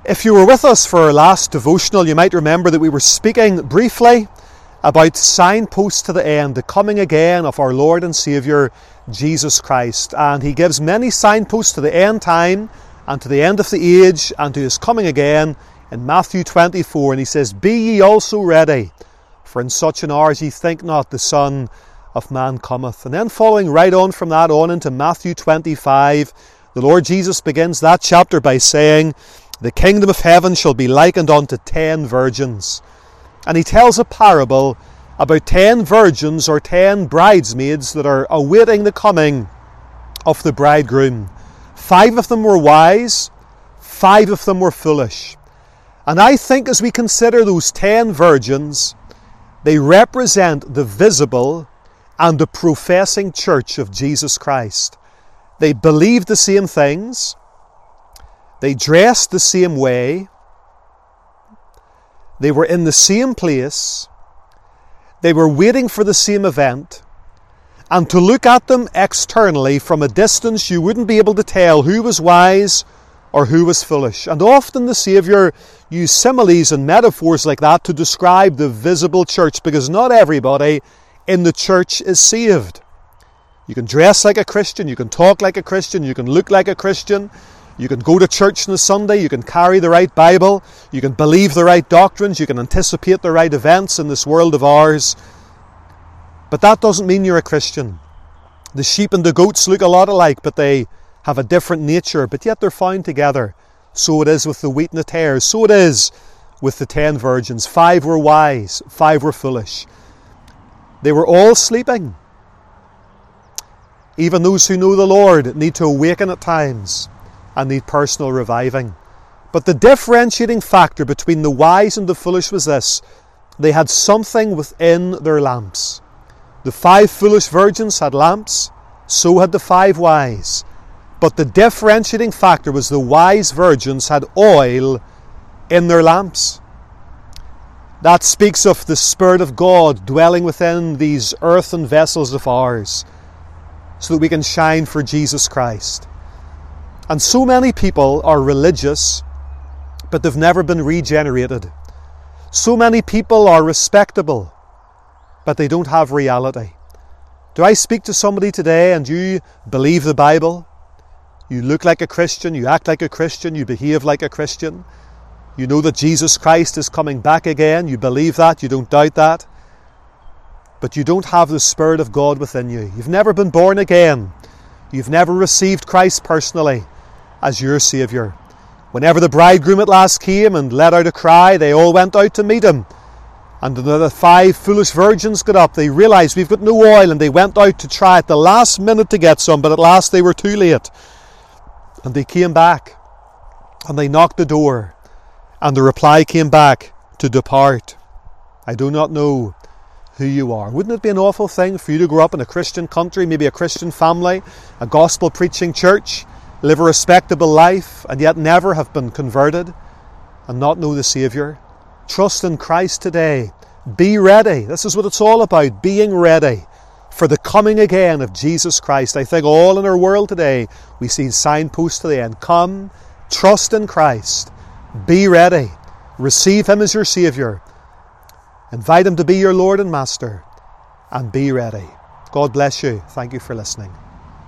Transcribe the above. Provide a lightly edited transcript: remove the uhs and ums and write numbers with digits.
If you were with us for our last devotional, you might remember that we were speaking briefly about signposts to the end, the coming again of our Lord and Saviour, Jesus Christ. And he gives many signposts to the end time and to the end of the age and to his coming again in Matthew 24. And he says, "Be ye also ready, for in such an hour as ye think not, the Son of Man cometh." And then following right on from that on into Matthew 25, the Lord Jesus begins that chapter by saying, "The kingdom of heaven shall be likened unto 10 virgins." And he tells a parable about 10 virgins or 10 bridesmaids that are awaiting the coming of the bridegroom. 5 of them were wise, 5 of them were foolish. And I think as we consider those 10 virgins, they represent the visible and the professing church of Jesus Christ. They believed the same things. They dressed the same way. They were in the same place. They were waiting for the same event. And to look at them externally from a distance, you wouldn't be able to tell who was wise or who was foolish. And often the Saviour used similes and metaphors like that to describe the visible church, because not everybody in the church is saved. You can dress like a Christian, you can talk like a Christian, you can look like a Christian, you can go to church on a Sunday, you can carry the right Bible, you can believe the right doctrines, you can anticipate the right events in this world of ours. But that doesn't mean you're a Christian. The sheep and the goats look a lot alike, but they have a different nature, but yet they're found together. So it is with the wheat and the tares. So it is with the 10 virgins. 5 were wise, 5 were foolish. They were all sleeping. Even those who know the Lord need to awaken at times and need personal reviving. But the differentiating factor between the wise and the foolish was this: they had something within their lamps. The 5 foolish virgins had lamps, so had the 5 wise. But the differentiating factor was the wise virgins had oil in their lamps. That speaks of the Spirit of God dwelling within these earthen vessels of ours, so that we can shine for Jesus Christ. And so many people are religious, but they've never been regenerated. So many people are respectable, but they don't have reality. Do I speak to somebody today and you believe the Bible? You look like a Christian, you act like a Christian, you behave like a Christian. You know that Jesus Christ is coming back again. You believe that, you don't doubt that. But you don't have the Spirit of God within you. You've never been born again. You've never received Christ personally as your Saviour. Whenever the bridegroom at last came and let out a cry, they all went out to meet him. And the 5 foolish virgins got up. They realised we've got no oil, and they went out to try at the last minute to get some, but at last they were too late. And they came back and they knocked the door, and the reply came back to depart. I do not know who you are. Wouldn't it be an awful thing for you to grow up in a Christian country, maybe a Christian family, a gospel preaching church, live a respectable life, and yet never have been converted and not know the Saviour? Trust in Christ today. Be ready. This is what it's all about, being ready for the coming again of Jesus Christ. I think all in our world today, we see signposts to the end. Come, trust in Christ. Be ready. Receive Him as your Saviour. Invite Him to be your Lord and Master. And be ready. God bless you. Thank you for listening.